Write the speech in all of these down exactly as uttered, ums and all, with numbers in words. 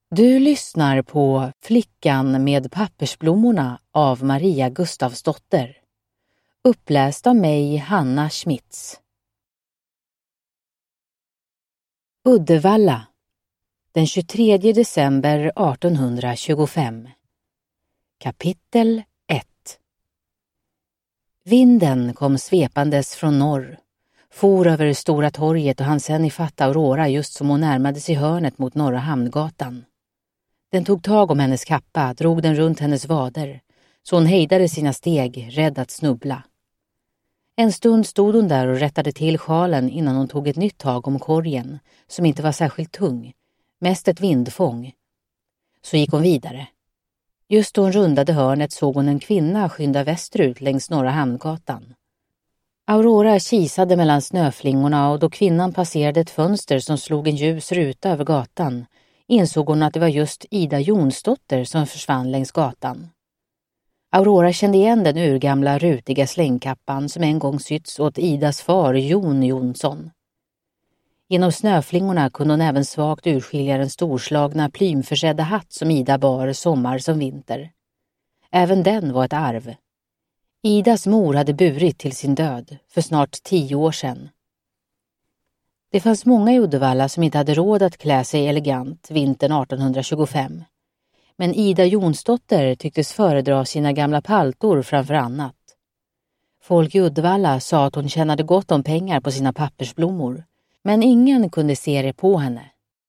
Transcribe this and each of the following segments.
Du lyssnar på Flickan med pappersblommorna av Maria Gustavsdotter. Uppläst av mig, Hanna Schmitz. Uddevalla, den tjugotredje december artonhundratjugofem. Kapitel ett. Vinden kom svepandes från norr, for över Stora torget och han sen ifatt Aurora just som hon närmade sig hörnet mot Norra Hamngatan. Den tog tag om hennes kappa, drog den runt hennes vader, så hon hejdade sina steg, rädd att snubbla. En stund stod hon där och rättade till sjalen innan hon tog ett nytt tag om korgen, som inte var särskilt tung, mest ett vindfång. Så gick hon vidare. Just då hon rundade hörnet såg hon en kvinna skynda västerut längs Norra Hamngatan. Aurora kisade mellan snöflingorna och då kvinnan passerade ett fönster som slog en ljus ruta över gatan insåg hon att det var just Ida Jonsdotter som försvann längs gatan. Aurora kände igen den urgamla rutiga slängkappan som en gång sytts åt Idas far Jon Jonsson. Genom snöflingorna kunde hon även svagt urskilja den storslagna plymförsedda hatt som Ida bar sommar som vinter. Även den var ett arv. Idas mor hade burit till sin död för snart tio år sedan. Det fanns många i Uddevalla som inte hade råd att klä sig elegant vintern artonhundratjugofem. Men Ida Jonsdotter tycktes föredra sina gamla paltor framför annat. Folk i Uddevalla sa att hon tjänade gott om pengar på sina pappersblommor, men ingen kunde se det på henne.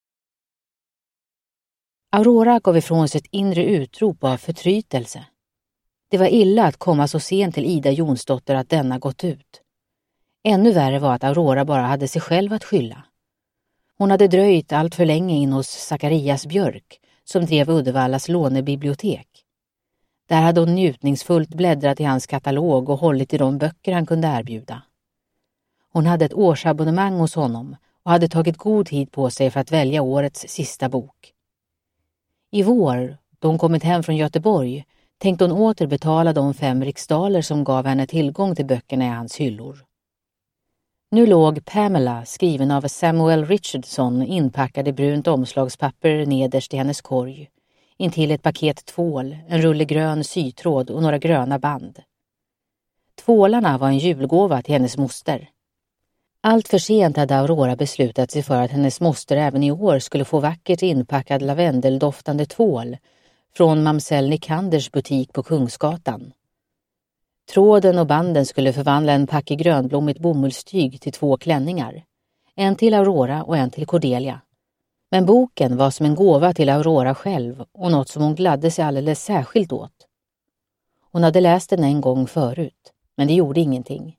Aurora gav ifrån sig ett inre utrop av förtrytelse. Det var illa att komma så sent till Ida Jonsdotter att denna gått ut. Ännu värre var att Aurora bara hade sig själv att skylla. Hon hade dröjt allt för länge in hos Zacharias Björk, som drev Uddevallas lånebibliotek. Där hade hon njutningsfullt bläddrat i hans katalog och hållit i de böcker han kunde erbjuda. Hon hade ett årsabonnemang hos honom och hade tagit god tid på sig för att välja årets sista bok. I vår, då hon kommit hem från Göteborg, tänkte hon återbetala de fem riksdaler som gav henne tillgång till böckerna i hans hyllor. Nu låg Pamela, skriven av Samuel Richardson, inpackad i brunt omslagspapper nederst i hennes korg, intill ett paket tvål, en rulle grön sytråd och några gröna band. Tvålarna var en julgåva till hennes moster. Allt för sent hade Aurora beslutat sig för att hennes moster även i år skulle få vackert inpackad lavendeldoftande tvål från mamsell Nikanders butik på Kungsgatan. Tråden och banden skulle förvandla en packe grönblommigt bomullstyg till två klänningar. En till Aurora och en till Cordelia. Men boken var som en gåva till Aurora själv och något som hon gladde sig alldeles särskilt åt. Hon hade läst den en gång förut, men det gjorde ingenting.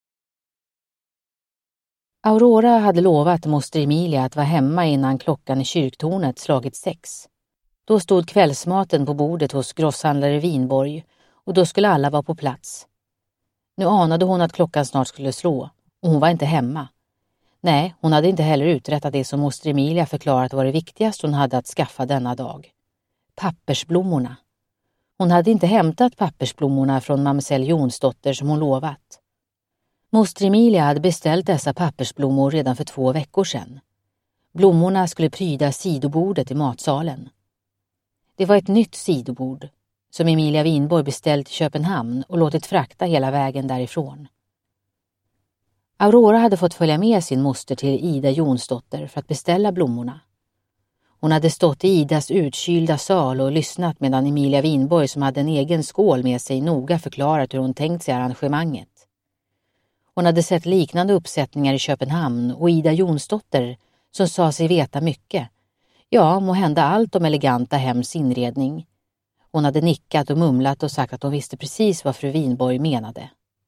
Aurora hade lovat moster Emilia att vara hemma innan klockan i kyrktornet slagit sex. Då stod kvällsmaten på bordet hos grosshandlare Winborg och då skulle alla vara på plats. Nu anade hon att klockan snart skulle slå och hon var inte hemma. Nej, hon hade inte heller uträttat det som moster Emilia förklarat var det viktigaste hon hade att skaffa denna dag. Pappersblommorna. Hon hade inte hämtat pappersblommorna från mamsell Jonsdotter som hon lovat. Moster Emilia hade beställt dessa pappersblommor redan för två veckor sedan. Blommorna skulle pryda sidobordet i matsalen. Det var ett nytt sidobord som Emilia Winborg beställt i Köpenhamn och låtit frakta hela vägen därifrån. Aurora hade fått följa med sin moster till Ida Jonsdotter för att beställa blommorna. Hon hade stått i Idas utkylda sal och lyssnat medan Emilia Winborg, som hade en egen skål med sig, noga förklarat hur hon tänkt sig arrangemanget. Hon hade sett liknande uppsättningar i Köpenhamn och Ida Jonsdotter, som sa sig veta mycket, ja, må hända allt om eleganta hems inredning. Hon hade nickat och mumlat och sagt att hon visste precis vad fru Winborg menade.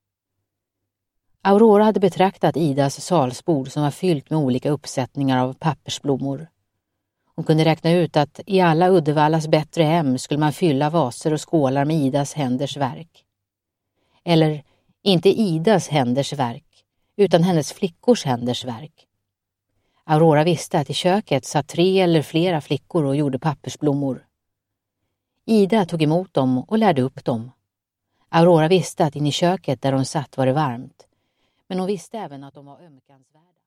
Aurora hade betraktat Idas salsbord som var fyllt med olika uppsättningar av pappersblommor. Hon kunde räkna ut att i alla Uddevallas bättre hem skulle man fylla vaser och skålar med Idas händers verk. Eller inte Idas händers verk, utan hennes flickors händers verk. Aurora visste att i köket satt tre eller flera flickor och gjorde pappersblommor. Ida tog emot dem och lärde upp dem. Aurora visste att in i köket där de satt var det varmt, men hon visste även att de var ömkansvärda.